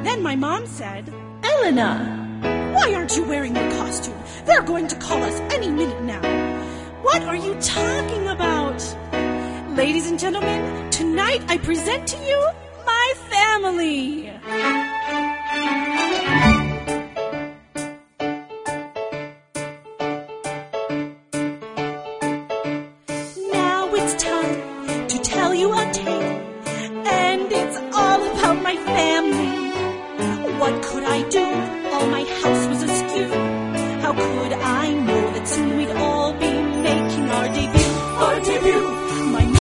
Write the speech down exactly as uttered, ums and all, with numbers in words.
Then my mom said, Elena! Why aren't you wearing your costume? They're going to call us any minute now. What are you talking about? Ladies and gentlemen, tonight I present to you my family.